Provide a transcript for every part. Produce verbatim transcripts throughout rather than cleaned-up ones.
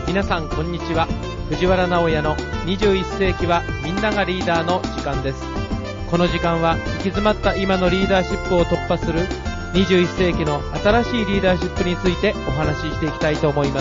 皆さんこんにちは。藤原直也のにじゅういっ世紀はみんながリーダーの時間です。この時間は行き詰まった今のリーダーシップを突破するにじゅういっ世紀の新しいリーダーシップについてお話ししていきたいと思います。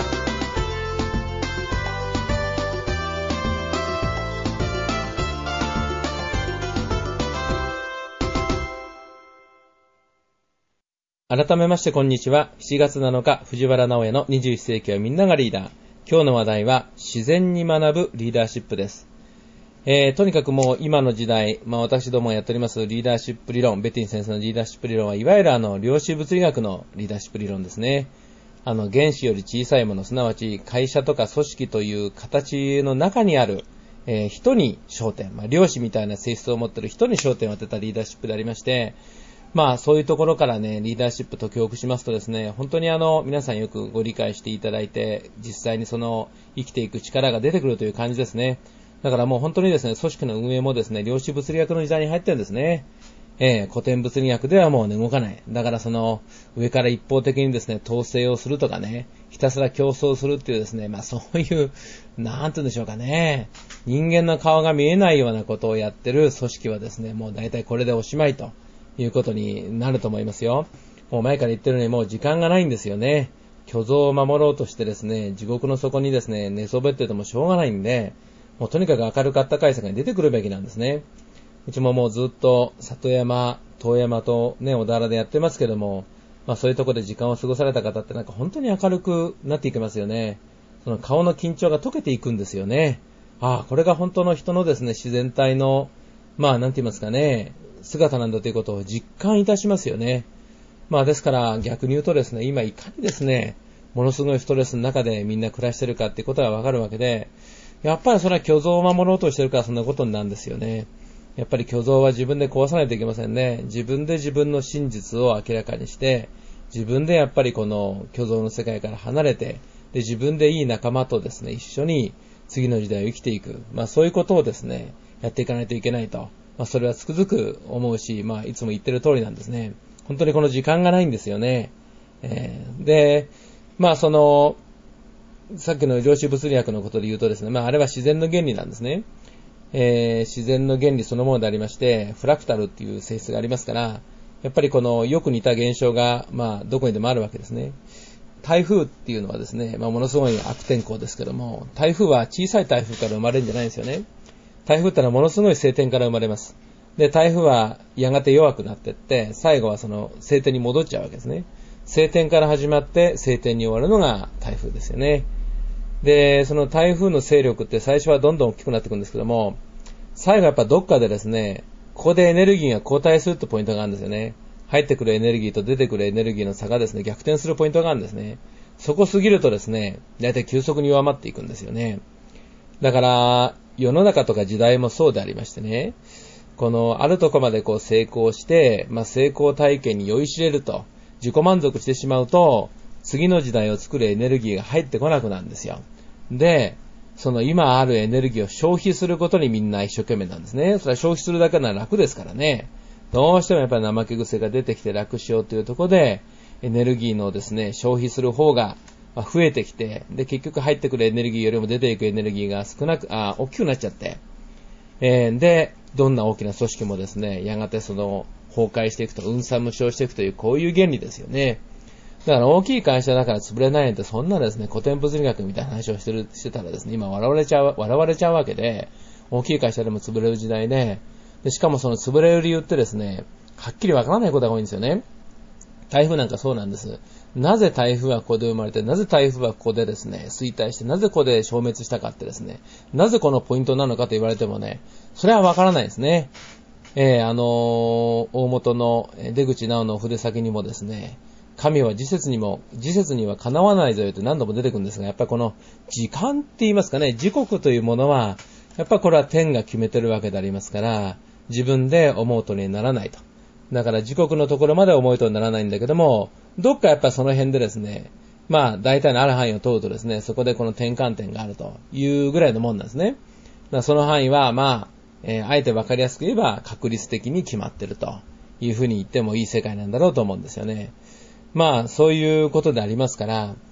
改めましてこんにちは。しちがつなのか藤原直也のにじゅういっ世紀はみんながリーダー。今日の話題は自然に学ぶリーダーシップです。えー、とにかくもう今の時代、まあ私どもやっておりますリーダーシップ理論、ベティン先生のリーダーシップ理論はいわゆるあの量子物理学のリーダーシップ理論ですね。あの原子より小さいもの、すなわち会社とか組織という形の中にある、えー、人に焦点、まあ量子みたいな性質を持っている人に焦点を当てたリーダーシップでありまして、まあそういうところからね、リーダーシップと教育しますとですね、本当にあの皆さんよくご理解していただいて、実際にその生きていく力が出てくるという感じですね。だからもう本当にですね、組織の運営もですね、量子物理学の時代に入ってるんですね。えー、古典物理学ではもうね、動かない。だからその上から一方的にですね、統制をするとかね、ひたすら競争するっていうですね、まあそういう、なんて言うんでしょうかね、人間の顔が見えないようなことをやってる組織はですね、もう大体これでおしまいということになると思いますよ。もう前から言ってるようにもう時間がないんですよね。虚像を守ろうとしてですね、地獄の底にですね、寝そべっててもしょうがないんで、もうとにかく明るかったかい世界に出てくるべきなんですね。うちももうずっと里山、遠山とね、小田原でやってますけども、まあそういうところで時間を過ごされた方ってなんか本当に明るくなっていきますよね。その顔の緊張が解けていくんですよね。ああ、これが本当の人のですね、自然体の、まあなんて言いますかね、姿なんだということを実感いたしますよね。まあですから逆に言うとですね、今いかにですね、ものすごいストレスの中でみんな暮らしてるかっていうことがわかるわけで、やっぱりそれは虚像を守ろうとしてるからそんなことになるんですよね。やっぱり虚像は自分で壊さないといけませんね。自分で自分の真実を明らかにして、自分でやっぱりこの虚像の世界から離れて、で自分でいい仲間とですね、一緒に次の時代を生きていく。まあそういうことをですね、やっていかないといけないと。まあそれはつくづく思うし、まあいつも言ってる通りなんですね。本当にこの時間がないんですよね。えー、で、まあその、さっきの量子物理学のことで言うとですね、まああれは自然の原理なんですね。えー、自然の原理そのものでありまして、フラクタルっていう性質がありますから、やっぱりこのよく似た現象が、まあどこにでもあるわけですね。台風っていうのはですね、まあものすごい悪天候ですけども、台風は小さい台風から生まれるんじゃないんですよね。台風ってのはものすごい晴天から生まれます。で、台風はやがて弱くなっていって、最後はその晴天に戻っちゃうわけですね。晴天から始まって晴天に終わるのが台風ですよね。で、その台風の勢力って最初はどんどん大きくなっていくんですけども、最後やっぱどっかでですね、ここでエネルギーが後退するってポイントがあるんですよね。入ってくるエネルギーと出てくるエネルギーの差がですね、逆転するポイントがあるんですね。そこ過ぎるとですね、だいたい急速に弱まっていくんですよね。だから、世の中とか時代もそうでありましてね、このあるとこまでこう成功して、まあ成功体験に酔いしれると、自己満足してしまうと、次の時代を作るエネルギーが入ってこなくなるんですよ。で、その今あるエネルギーを消費することにみんな一生懸命なんですね。それは消費するだけなら楽ですからね。どうしてもやっぱり怠け癖が出てきて楽しようというところで、エネルギーのですね、消費する方が増えてきて、で、結局入ってくるエネルギーよりも出ていくエネルギーが少なく、あ、大きくなっちゃって、えー、で、どんな大きな組織もですね、やがてその、崩壊していくと、運算無償していくという、こういう原理ですよね。だから大きい会社だから潰れないなんて、そんなですね、古典物理学みたいな話をしてる、してたらですね、今笑われちゃう、笑われちゃうわけで、大きい会社でも潰れる時代で、で、しかもその潰れる理由ってですね、はっきりわからないことが多いんですよね。台風なんかそうなんです。なぜ台風はここで生まれて、なぜ台風はここでですね、衰退して、なぜここで消滅したかってですね、なぜこのポイントなのかと言われてもね、それはわからないですね。えー、あのー、大元の出口直の筆先にもですね、神は時節にも、時節にはかなわないぞよって何度も出てくるんですが、やっぱりこの時間って言いますかね、時刻というものは、やっぱりこれは天が決めてるわけでありますから、自分で思うとにならないと。だから時刻のところまで思うとにならないんだけども、どっかやっぱその辺でですね、まあ大体のある範囲を問うとですね、そこでこの転換点があるというぐらいのもんなんですね。だからその範囲はまあ、えー、あえてわかりやすく言えば確率的に決まってるというふうに言ってもいい世界なんだろうと思うんですよね。まあそういうことでありますから、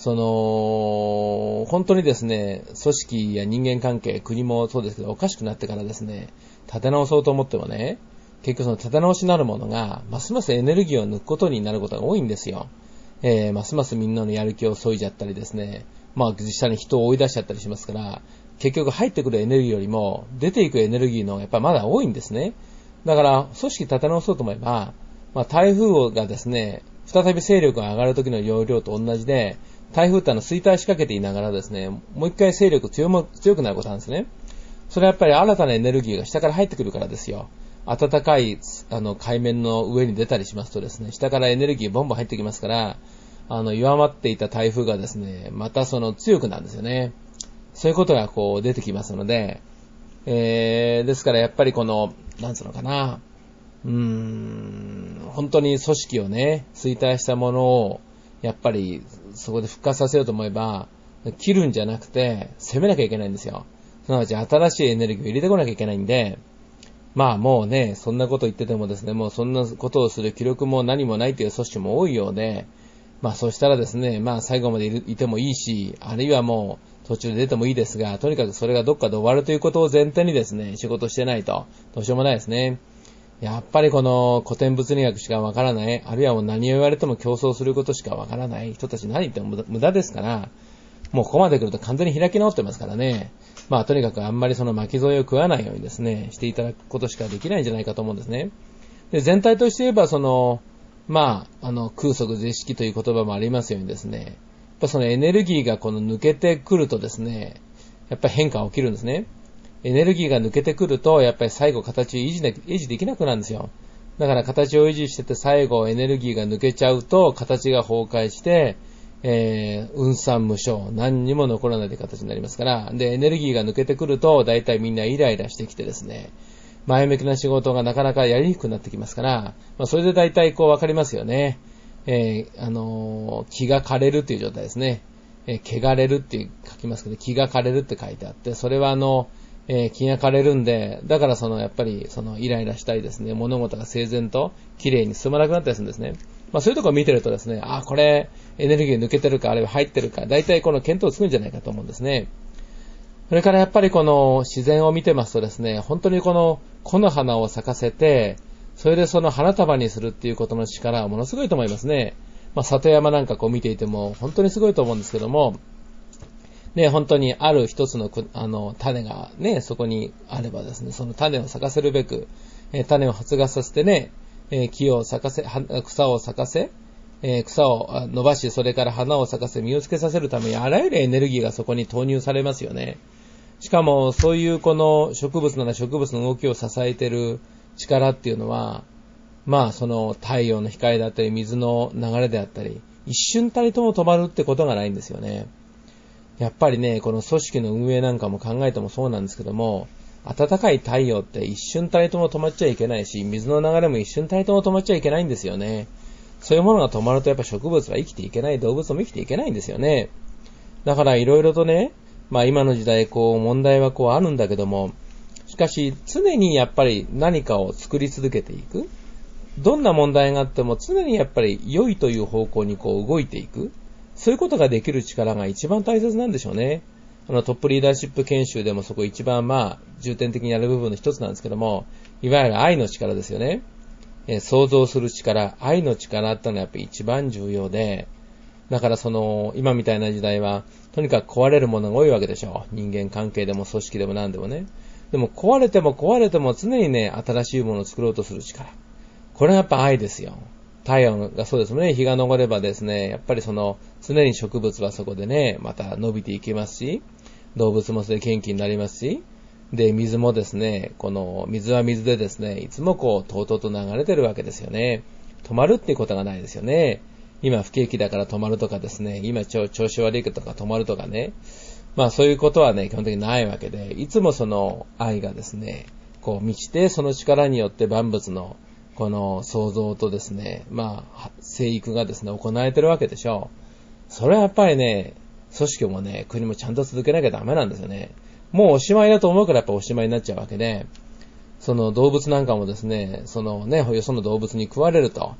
その、本当にですね、組織や人間関係、国もそうですけど、おかしくなってからですね、立て直そうと思ってもね、結局その立て直しなるものが、ますますエネルギーを抜くことになることが多いんですよ。えー、ますますみんなのやる気を削いじゃったりですね、まあ実際に人を追い出しちゃったりしますから、結局入ってくるエネルギーよりも、出ていくエネルギーの方がやっぱりまだ多いんですね。だから、組織立て直そうと思えば、まあ台風がですね、再び勢力が上がる時の要領と同じで、台風ってあの衰退しかけていながらですね、もう一回勢力 強, も強くなることなんですね。それはやっぱり新たなエネルギーが下から入ってくるからですよ。暖かいあの海面の上に出たりしますとですね、下からエネルギーボンボン入ってきますから、あの弱まっていた台風がですね、またその強くなるんですよね。そういうことがこう出てきますので、えー、ですからやっぱりこのなんつうのかな、うーん、本当に組織をね、衰退したものをやっぱりそこで復活させようと思えば、切るんじゃなくて攻めなきゃいけないんですよ。すなわち新しいエネルギーを入れてこなきゃいけないんで、まあもうね、そんなこと言っててもですね、もうそんなことをする気力も何もないという組織も多いようで、まあそうしたらですね、まあ最後まで い, るいてもいいし、あるいはもう途中で出てもいいですが、とにかくそれがどっかで終わるということを前提にですね、仕事してないと、どうしようもないですね。やっぱりこの古典物理学しかわからない、あるいはもう何を言われても競争することしかわからない人たち、何言っても無駄ですから、もうここまで来ると完全に開き直ってますからね。まあとにかくあんまりその巻き添えを食わないようにですね、していただくことしかできないんじゃないかと思うんですね。で、全体として言えばその、まあ、あの、空則是式という言葉もありますようにですね、やっぱそのエネルギーがこの抜けてくるとですね、やっぱり変化が起きるんですね。エネルギーが抜けてくると、やっぱり最後形を維持で、維持できなくなるんですよ。だから形を維持してて最後エネルギーが抜けちゃうと、形が崩壊して、えー、運算無償、何にも残らないという形になりますから、で、エネルギーが抜けてくると、だいたいみんなイライラしてきてですね、前向きな仕事がなかなかやりにくくなってきますから、まあ、それでだいたいこう分かりますよね。えー、あのー、気が枯れるという状態ですね。えー、汚れるって書きますけど、気が枯れるって書いてあって、それはあの、えー、気が枯れるんで、だからそのやっぱりそのイライラしたりですね、物事が整然と綺麗に進まなくなったりするんですね。まあそういうところを見てるとですね、あ、これエネルギー抜けてるか、あるいは入ってるか、だいたいこの見当つくんじゃないかと思うんですね。それからやっぱりこの自然を見てますとですね、本当にこの木の花を咲かせて、それでその花束にするっていうことの力はものすごいと思いますね。まあ里山なんかこう見ていても本当にすごいと思うんですけども、ね、本当にある一つの、あの、種がね、そこにあればですね、その種を咲かせるべく、えー、種を発芽させてね、えー、木を咲かせ、草を咲かせ、えー、草を伸ばし、それから花を咲かせ、実をつけさせるために、あらゆるエネルギーがそこに投入されますよね。しかも、そういうこの植物なら植物の動きを支えている力っていうのは、まあ、その太陽の光だったり、水の流れであったり、一瞬たりとも止まるってことがないんですよね。やっぱりね、この組織の運営なんかも考えてもそうなんですけども、暖かい太陽って一瞬たりとも止まっちゃいけないし、水の流れも一瞬たりとも止まっちゃいけないんですよね。そういうものが止まるとやっぱ植物は生きていけない、動物も生きていけないんですよね。だからいろいろとね、まあ今の時代こう問題はこうあるんだけども、しかし常にやっぱり何かを作り続けていく。どんな問題があっても常にやっぱり良いという方向にこう動いていく。そういうことができる力が一番大切なんでしょうね。あのトップリーダーシップ研修でもそこ一番まあ重点的にやる部分の一つなんですけども、いわゆる愛の力ですよね。えー、想像する力、愛の力ってのはやっぱり一番重要で、だからその今みたいな時代はとにかく壊れるものが多いわけでしょう。人間関係でも組織でも何でもね。でも壊れても壊れても常にね、新しいものを作ろうとする力。これはやっぱ愛ですよ。太陽がそうですね、日が昇ればですね、やっぱりその常に植物はそこでね、また伸びていきますし、動物もそれで元気になりますし、で、水もですね、この水は水でですね、いつもこう、とうとうと流れてるわけですよね。止まるっていうことがないですよね。今不景気だから止まるとかですね、今調子悪いとか止まるとかね、まあそういうことはね、基本的にないわけで、いつもその愛がですね、こう満ちて、その力によって万物のこの創造とですね、まあ、生育がですね、行われてるわけでしょう。それはやっぱりね、組織もね、国もちゃんと続けなきゃダメなんですよね。もうおしまいだと思うからやっぱおしまいになっちゃうわけで、その動物なんかもですね、そのね、よその動物に食われると。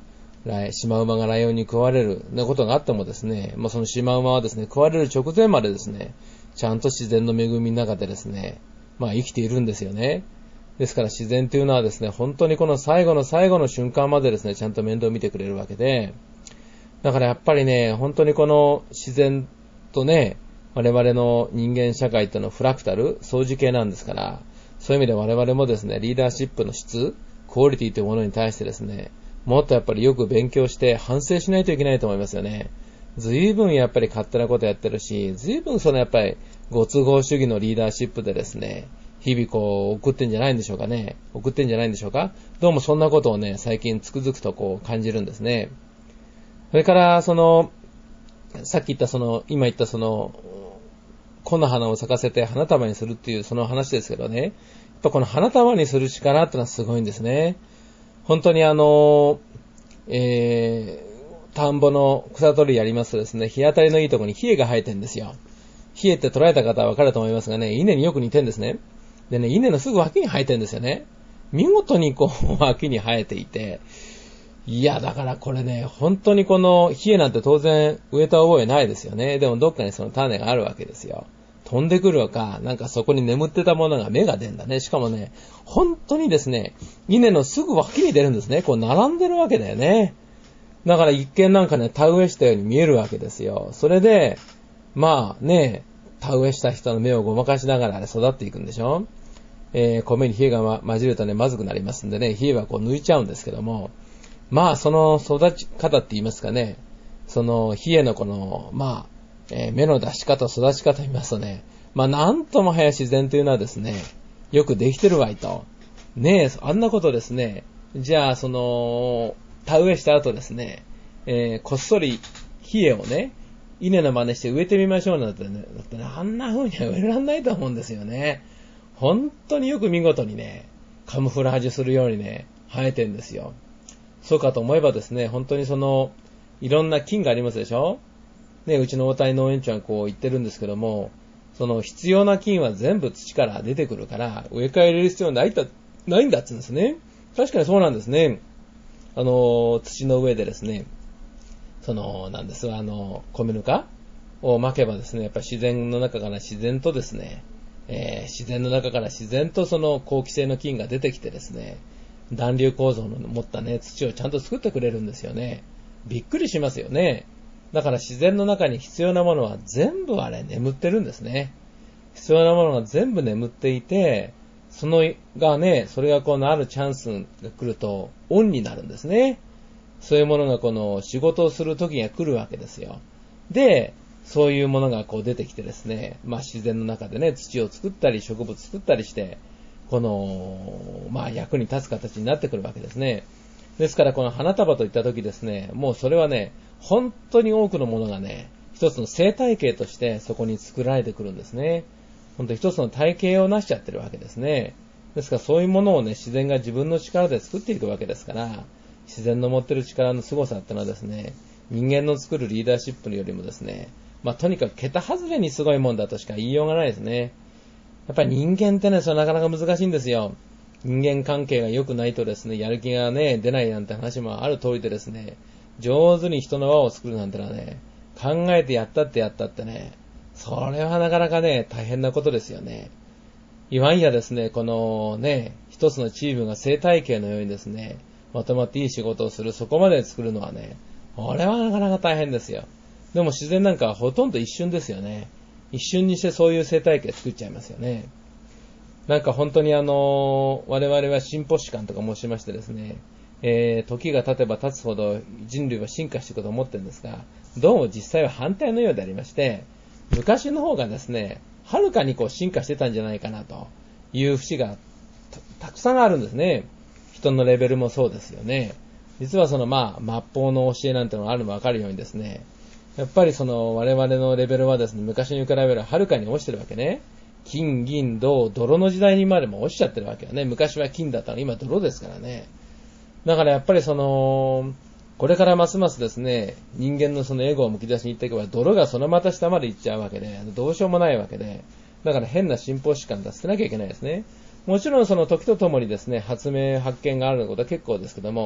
シマウマがライオンに食われるなことがあってもですね、まあ、そのシマウマはですね、食われる直前までですね、ちゃんと自然の恵みの中でですね、まあ生きているんですよね。ですから自然というのはですね、本当にこの最後の最後の瞬間までですね、ちゃんと面倒を見てくれるわけで、だからやっぱりね、本当にこの自然とね、我々の人間社会とのフラクタル、相似形なんですから、そういう意味で我々もですね、リーダーシップの質、クオリティというものに対してですね、もっとやっぱりよく勉強して反省しないといけないと思いますよね。随分やっぱり勝手なことやってるし、随分そのやっぱりご都合主義のリーダーシップでですね、日々こう送ってんじゃないんでしょうかね。送ってんじゃないんでしょうか。どうもそんなことをね、最近つくづくとこう感じるんですね。それからその、さっき言ったその、今言ったその、木の花を咲かせて花束にするっていうその話ですけどね。やっぱこの花束にする力ってのはすごいんですね。本当にあの、えー、田んぼの草取りやりますとですね、日当たりのいいところにヒエが生えてるんですよ。ヒエって捉えた方はわかると思いますがね、稲によく似てるんですね。でね、稲のすぐ脇に生えてるんですよね。見事にこう脇に生えていて、いやだからこれね、本当にこのヒエなんて当然植えた覚えないですよね。でもどっかにその種があるわけですよ。飛んでくるのか、なんかそこに眠ってたものが芽が出るんだね。しかもね、本当にですね、稲のすぐ脇に出るんですね。こう並んでるわけだよね。だから一見なんかね、田植えしたように見えるわけですよ。それで、まあね、田植えした人の芽をごまかしながらあれ育っていくんでしょ。えー、米に冷えが混じるとね、まずくなりますんでね、冷えはこう抜いちゃうんですけども、まあその育ち方って言いますかね、その冷えのこの、まあ、えー、芽の出し方、育ち方見ますとね、まあなんとも早い自然というのはですね、よくできてるわいと。ねえ、あんなことですね、じゃあその、田植えした後ですね、えー、こっそり冷えをね、稲の真似して植えてみましょうなんてね、だってね、あんな風には植えられないと思うんですよね。本当によく見事にね、カムフラージュするようにね、生えてるんですよ。そうかと思えばですね、本当にその、いろんな菌がありますでしょ。ね、うちの大谷農園長はこう言ってるんですけども、その必要な菌は全部土から出てくるから、植え替える必要ないんだ、ないんだって言うんですね。確かにそうなんですね。あの、土の上でですね、その、なんですが、あの、米ぬかを巻けばですね、やっぱり自然の中から自然とですね、えー、自然の中から自然とその好気性の菌が出てきてですね、暖流構造の持ったね、土をちゃんと作ってくれるんですよね。びっくりしますよね。だから自然の中に必要なものは全部あれ眠ってるんですね。必要なものが全部眠っていて、そのがね、それがこのあるチャンスが来るとオンになるんですね。そういうものがこの仕事をする時が来るわけですよ。で、そういうものがこう出てきてですね、まあ自然の中でね、土を作ったり植物作ったりして、この、まあ役に立つ形になってくるわけですね。ですからこの花束といった時ですね、もうそれはね、本当に多くのものがね、一つの生態系としてそこに作られてくるんですね。本当に一つの体系を成しちゃってるわけですね。ですからそういうものをね、自然が自分の力で作っていくわけですから、自然の持ってる力の凄さってのはですね、人間の作るリーダーシップよりもですね、まあとにかく桁外れにすごいもんだとしか言いようがないですね。やっぱり人間ってね、それなかなか難しいんですよ。人間関係が良くないとですね、やる気がね、出ないなんて話もある通りでですね、上手に人の輪を作るなんてのはね、考えてやったってやったってね、それはなかなかね、大変なことですよね。いわんやですね、このね、一つのチームが生態系のようにですね、まとまっていい仕事をする、そこまで作るのはね、これはなかなか大変ですよ。でも自然なんかはほとんど一瞬ですよね。一瞬にしてそういう生態系作っちゃいますよね。なんか本当にあの、我々は進歩史観とか申しましてですね、えー、時が経てば経つほど人類は進化していくと思ってるんですが、どうも実際は反対のようでありまして、昔の方がですね、はるかにこう進化してたんじゃないかなという節が た, たくさんあるんですね。人のレベルもそうですよね。実はそのまあ末法の教えなんてのがあるのもわかるようにですね、やっぱりその我々のレベルはですね、昔に比べるはるかに落ちてるわけね。金、銀、銅、泥の時代にまでも落ちちゃってるわけよね。昔は金だったの今泥ですからね。だからやっぱりその、これからますますですね、人間のそのエゴをむき出しにいっていけば、泥がそのまた下まで行っちゃうわけで、どうしようもないわけで、だから変な進歩史観出せなきゃいけないですね。もちろんその時とともにですね、発明、発見があることは結構ですけども、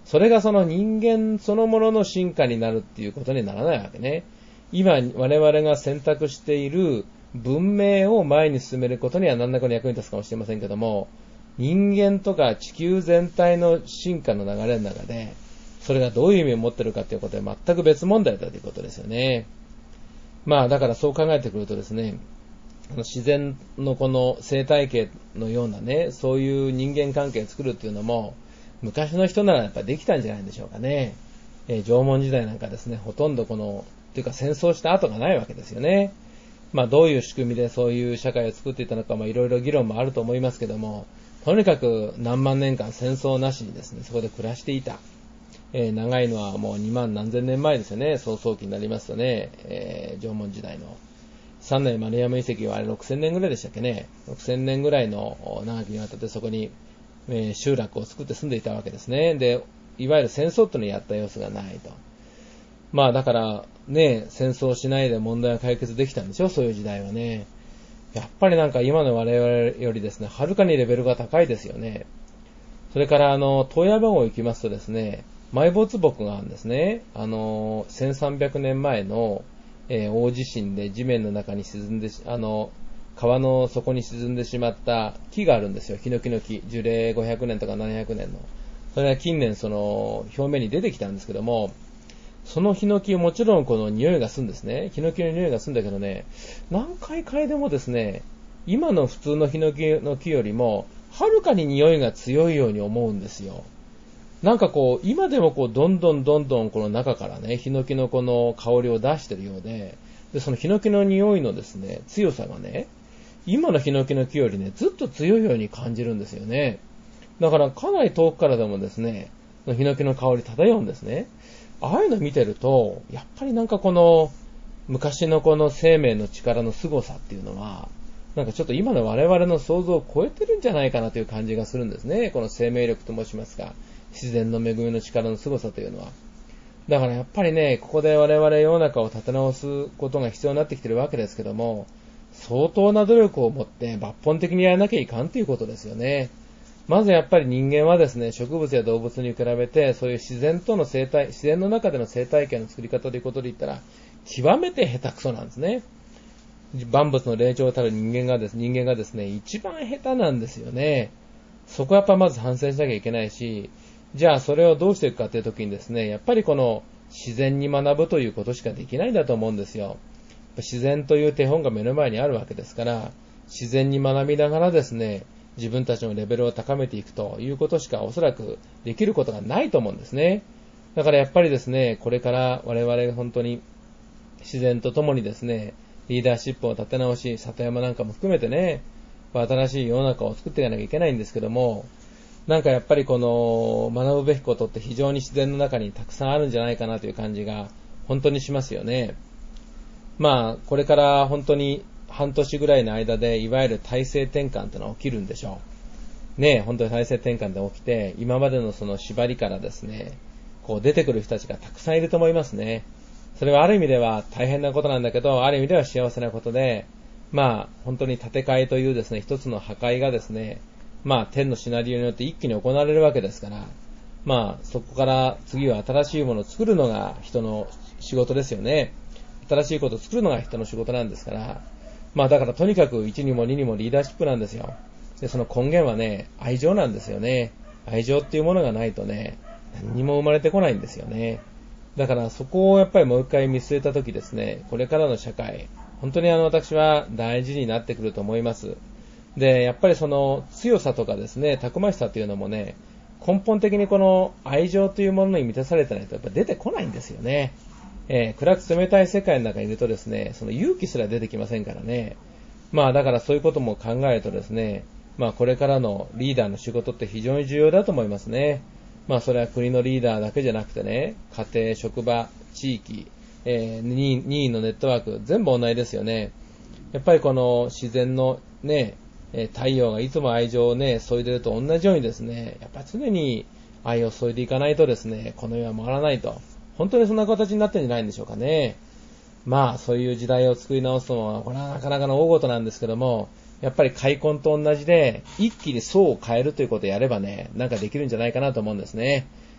それがその人間そのものの進化になるっていうことにならないわけね。今我々が選択している文明を前に進めることには何らかの役に立つかもしれませんけども、人間とか地球全体の進化の流れの中で、それがどういう意味を持っているかということは全く別問題だということですよね。まあだからそう考えてくるとですね、自然のこの生態系のようなね、そういう人間関係を作るっていうのも、昔の人ならやっぱできたんじゃないでしょうかね。えー、縄文時代なんかですね、ほとんどこの、というか戦争した後がないわけですよね。まあどういう仕組みでそういう社会を作っていたのか、まあいろいろ議論もあると思いますけども、とにかく何万年間戦争なしにですね、そこで暮らしていた。えー、長いのはもうにまん何千年前ですよね、早々期になりますとね、えー、縄文時代の。三内丸山遺跡はあれろくせんねんぐらいでしたっけね。ろくせんねんぐらいの長きにわたってそこに、えー、集落を作って住んでいたわけですね。で、いわゆる戦争っていうのをやった様子がないと。まあだからね、戦争しないで問題が解決できたんでしょ、そういう時代はね。やっぱりなんか今の我々よりですね、はるかにレベルが高いですよね。それからあの、東野湾を行きますとですね、埋没木があるんですね。あの、せんさんびゃくねんまえの、えー、大地震で地面の中に沈んで、あの、川の底に沈んでしまった木があるんですよ。ヒノキの木。樹齢ごひゃくねんとかななひゃくねんの。それが近年その表面に出てきたんですけども、そのヒノキもちろんこの匂いがするんですね。ヒノキの匂いがするんだけどね、何回嗅いでもですね、今の普通のヒノキの木よりも、はるかに匂いが強いように思うんですよ。なんかこう、今でもこう、どんどんどんどんこの中からね、ヒノキのこの香りを出してるようで、で、そのヒノキの匂いのですね、強さがね、今のヒノキの木よりね、ずっと強いように感じるんですよね。だからかなり遠くからでもですね、ヒノキの香り漂うんですね。ああいうの見てると、やっぱりなんかこの、昔のこの生命の力の凄さっていうのは、なんかちょっと今の我々の想像を超えてるんじゃないかなという感じがするんですね。この生命力と申しますか、自然の恵みの力の凄さというのは。だからやっぱりね、ここで我々世の中を立て直すことが必要になってきてるわけですけども、相当な努力を持って抜本的にやらなきゃいかんということですよね。まずやっぱり人間はですね、植物や動物に比べて、そういう自然との生態、自然の中での生態系の作り方ということで言ったら、極めて下手くそなんですね。万物の霊長たる人間がですね、人間がですね、一番下手なんですよね。そこはやっぱまず反省しなきゃいけないし、じゃあそれをどうしていくかというときにですね、やっぱりこの自然に学ぶということしかできないんだと思うんですよ。自然という手本が目の前にあるわけですから、自然に学びながらですね、自分たちのレベルを高めていくということしかおそらくできることがないと思うんですね。だからやっぱりですね、これから我々本当に自然とともにですね、リーダーシップを立て直し、里山なんかも含めてね、新しい世の中を作っていかなきゃいけないんですけども、なんかやっぱりこの学ぶべきことって非常に自然の中にたくさんあるんじゃないかなという感じが本当にしますよね。まあこれから本当に半年ぐらいの間でいわゆる体制転換ってのは起きるんでしょう。ねえ、本当に体制転換で起きて、今までのその縛りからですね、こう出てくる人たちがたくさんいると思いますね。それはある意味では大変なことなんだけど、ある意味では幸せなことで、まあ本当に建て替えというですね、一つの破壊がですね、まあ天のシナリオによって一気に行われるわけですから、まあそこから次は新しいものを作るのが人の仕事ですよね。新しいことを作るのが人の仕事なんですから、まあだからとにかくいちにもににもリーダーシップなんですよ。で、その根源はね、愛情なんですよね。愛情っていうものがないとね、何にも生まれてこないんですよね。だからそこをやっぱりもう一回見据えたときですね、これからの社会、本当にあの私は大事になってくると思います。で、やっぱりその強さとかですね、たくましさというのもね、根本的にこの愛情というものに満たされてないとやっぱ出てこないんですよね。えー、暗く冷たい世界の中にいるとですね、その勇気すら出てきませんからね。まあだからそういうことも考えるとですね、まあこれからのリーダーの仕事って非常に重要だと思いますね。まあそれは国のリーダーだけじゃなくてね、家庭、職場、地域、えー、任意のネットワーク、全部同じですよね。やっぱりこの自然のね、太陽がいつも愛情をね、注いでると同じようにですね、やっぱ常に愛を注いでいかないとですね、この世は回らないと。本当にそんな形になってるんじゃないんでしょうかね。まあそういう時代を作り直すのはこれはなかなかの大事なんですけども、やっぱり開墾と同じで一気に層を変えるということをやればね、なんかできるんじゃないかなと思うんですね。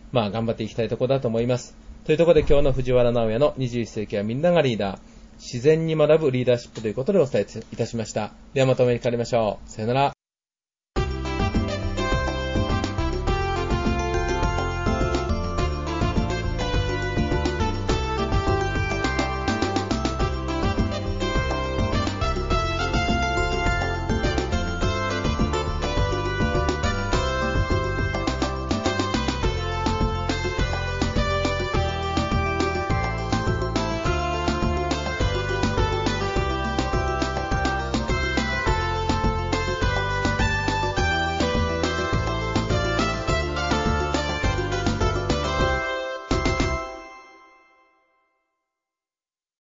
まあ頑張っていきたいところだと思います。というところで今日の藤原直也のにじゅういっ世紀はみんながリーダー、自然に学ぶリーダーシップということでお伝えいたしました。ではまたお目にかかりましょう。さよなら。